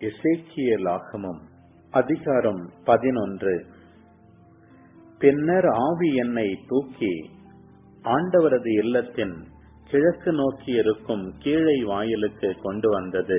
எசேக்கியேலாகமம் அதிகாரம் 11. பின்னர் ஆவி என்னை தூக்கி ஆண்டவரது இல்லத்தின் கிழக்கு நோக்கி இருக்கும் கீழை வாயிலுக்கு கொண்டு வந்தது.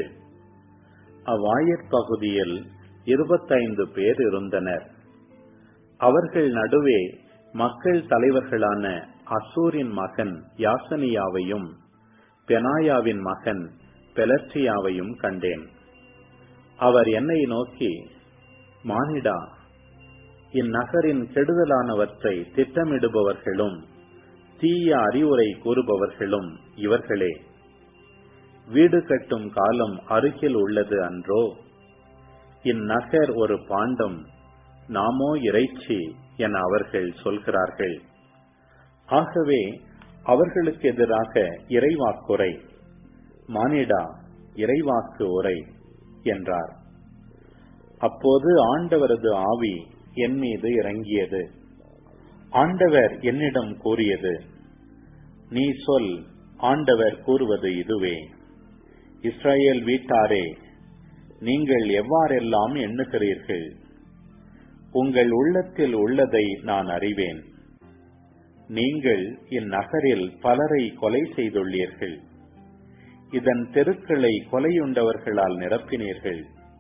அவ்வாயிற்பகுதியில் 25 பேர் இருந்தனர். அவர்கள் நடுவே மக்கள் தலைவர்களான அசூரின் மகன் யாசனியாவையும் பெனாயாவின் மகன் பெலற்றியாவையும் கண்டேன். அவர் என்னை நோக்கி, மானிடா, இந்நகரின் கெடுதலானவற்றை திட்டமிடுபவர்களும் தீய அறிவுரை கூறுபவர்களும் இவர்களே. வீடு கட்டும் காலம் அருகில் உள்ளது அன்றோ? இந்நகர் ஒரு பாண்டம், நாமோ இறைச்சி என அவர்கள் சொல்கிறார்கள். ஆகவே அவர்களுக்கு எதிராக இறைவாக்குரை, மானிடா, இறைவாக்கு உரை என்றார். அப்போது ஆண்டவரது ஆவி என் மீது இறங்கியது. ஆண்டவர் என்னிடம் கூறியது, நீ சொல், ஆண்டவர் கூறுவது இதுவே. இஸ்ரவேல் வீட்டாரே, நீங்கள் எவ்வாறெல்லாம் எண்ணுகிறீர்கள்? உங்கள் உள்ளத்தில் உள்ளதை நான் அறிவேன். நீங்கள் இந்நகரில் பலரை கொலை செய்துள்ளீர்கள். இதன் தெருக்களை கொலையுண்டவர்களால் நிரப்பினீர்கள்.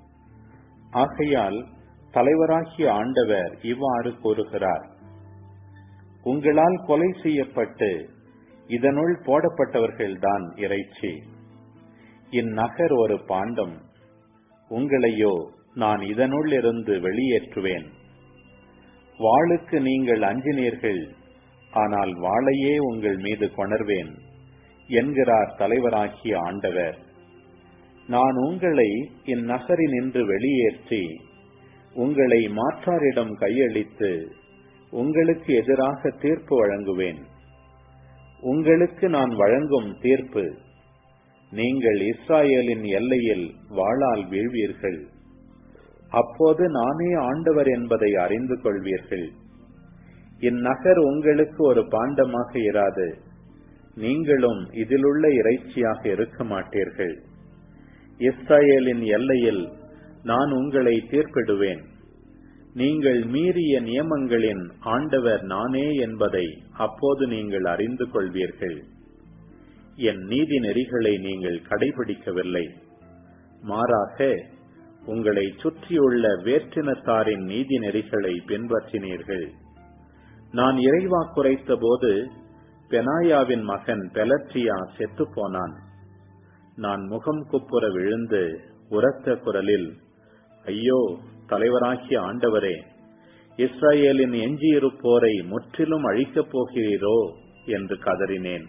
ஆகையால் தலைவராகிய ஆண்டவர் இவ்வாறு கூறுகிறார், உங்களால் கொலை செய்யப்பட்டு இதனுள் போடப்பட்டவர்கள்தான் இறைச்சி. இந்நகர் ஒரு பாண்டம், உங்களையோ நான் இதனுள் இருந்து வெளியேற்றுவேன். வாளுக்கு நீங்கள் அஞ்சினீர்கள், ஆனால் வாளையே உங்கள் மீது கொணர்வேன் என்கிறார் தலைவராகிய ஆண்டவர். நான் உங்களை இந்நகரினின்று வெளியேற்றி உங்களை மாற்றாரிடம் கையளித்து உங்களுக்கு எதிராக தீர்ப்பு வழங்குவேன். உங்களுக்கு நான் வழங்கும் தீர்ப்பு, நீங்கள் இஸ்ராயேலின் எல்லையில் வாளால் வீழ்வீர்கள். அப்போது நானே ஆண்டவர் என்பதை அறிந்து கொள்வீர்கள். இந்நகர் உங்களுக்கு ஒரு பாண்டமாக இராது, நீங்களும் இதிலுள்ள இறைச்சியாக இருக்க மாட்டீர்கள். இஸ்ரவேலின் எல்லையில் நான் உங்களை தீர்ப்பிடுவேன். நீங்கள் மீறிய நியமங்களின் ஆண்டவர் நானே என்பதை அப்போது நீங்கள் அறிந்து கொள்வீர்கள். என் நீதி நெறிகளை நீங்கள் கடைபிடிக்கவில்லை, மாறாக உங்களை சுற்றியுள்ள வேற்றினத்தாரின் நீதி நெறிகளை பின்பற்றினீர்கள். நான் இறைவாக்குரைத்த போது பெனாயாவின் மகன் பெலற்றியா செத்து போனான். நான் முகம் குப்புற விழுந்து உரத்த குரலில், ஐயோ தலைவராகிய ஆண்டவரே, இஸ்ரவேலின் எஞ்சியிருப்போரை முற்றிலும் அழிக்கப் போகிறீரோ என்று கதறினேன்.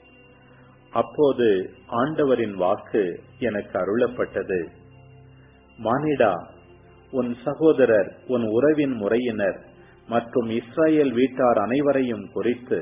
அப்போது ஆண்டவரின் வாக்கு எனக்கு அருளப்பட்டது. மானிடா, உன் சகோதரர், உன் உறவின் முறையினர் மற்றும் இஸ்ரவேல் வீட்டார் அனைவரையும் குறித்து,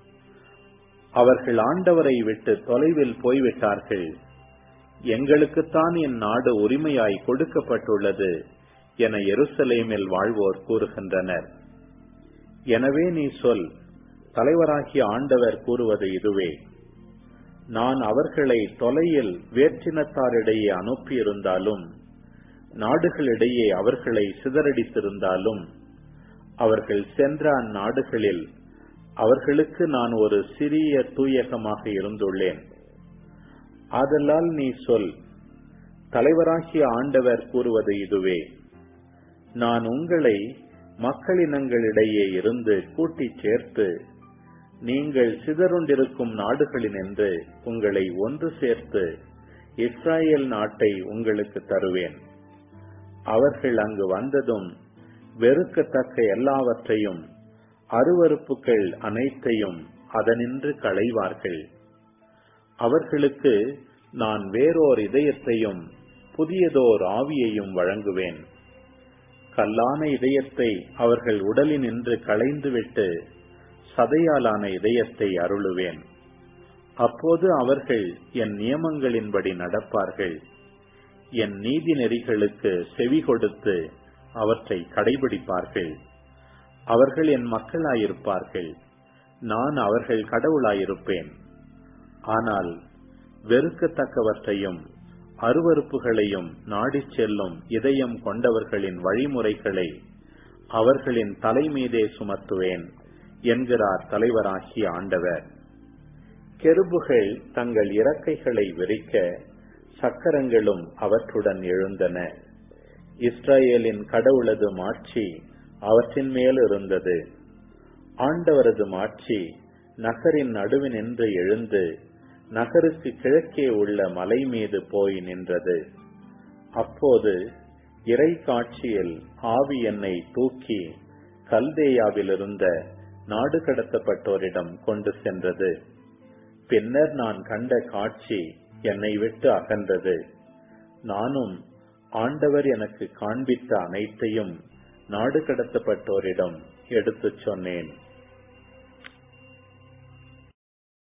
அவர்கள் ஆண்டவரை விட்டு தொலைவில் போய்விட்டார்கள், எங்களுக்குத்தான் இந்நாடு உரிமையாய் கொடுக்கப்பட்டுள்ளது என எருசலேமில் வாழ்வோர் கூறுகின்றனர். எனவே நீ சொல், தலைவராகிய ஆண்டவர் கூறுவது இதுவே. நான் அவர்களை தொலையில் வேற்றினத்தாரிடையே அனுப்பியிருந்தாலும், நாடுகளிடையே அவர்களை சிதறடித்திருந்தாலும், அவர்கள் சென்ற அந்நாடுகளில் அவர்களுக்கு நான் ஒரு சிறிய தூயகமாக இருந்துள்ளேன். ஆதலால் நீ சொல், தலைவராகிய ஆண்டவர் கூறுவது இதுவே. நான் உங்களை மக்களினங்களிடையே இருந்து கூட்டிச் சேர்த்து, நீங்கள் சிதறுண்டிருக்கும் நாடுகளினின்று உங்களை ஒன்று சேர்த்து இஸ்ரவேல் நாட்டை உங்களுக்கு தருவேன். அவர்கள் அங்கு வந்ததும் வெறுக்கத்தக்க எல்லாவற்றையும், அருவருப்புகள் அனைத்தையும் அதனின்று களைவார்கள். அவர்களுக்கு நான் வேறோர் இதயத்தையும் புதியதோர் ஆவியையும் வழங்குவேன். கல்லான இதயத்தை அவர்கள் உடலினின்று களைந்துவிட்டு சதையாலான இதயத்தை அருளுவேன். அப்போது அவர்கள் என் நியமங்களின்படி நடப்பார்கள். என் நீதி நெறிகளுக்கு செவி கொடுத்து அவற்றை கடைபிடிப்பார்கள். அவர்கள் என் மக்களாயிருப்பார்கள், நான் அவர்கள் கடவுளாயிருப்பேன். ஆனால் வெறுக்கத்தக்கவற்றையும் அருவருப்புகளையும் நாடிச் செல்லும் இதயம் கொண்டவர்களின் வழிமுறைகளை அவர்களின் தலைமீதே சுமத்துவேன் என்கிறார் தலைவராகிய ஆண்டவர். கெருபுகள் தங்கள் இறக்கைகளை விரிக்க சக்கரங்களும் அவற்றுடன் எழுந்தன. இஸ்ரவேலின் கடவுளது மாட்சி அவற்றின் மேல் இருந்தது. ஆண்டவரது மாட்சி நகரின் நடுவினின்று எழுந்து நகருக்கு கிழக்கே உள்ள மலை மீது போய் நின்றது. அப்போது இறை காட்சியில் ஆவி என்னை தூக்கி கல்தேயாவிலிருந்த நாடு கடத்தப்பட்டோரிடம் கொண்டு சென்றது. பின்னர் நான் கண்ட காட்சி என்னை விட்டு அகன்றது. நானும் ஆண்டவர் எனக்கு காண்பித்த அனைத்தையும் நாடு கடத்தப்பட்டோரிடம் எடுத்துச் சொன்னேன்.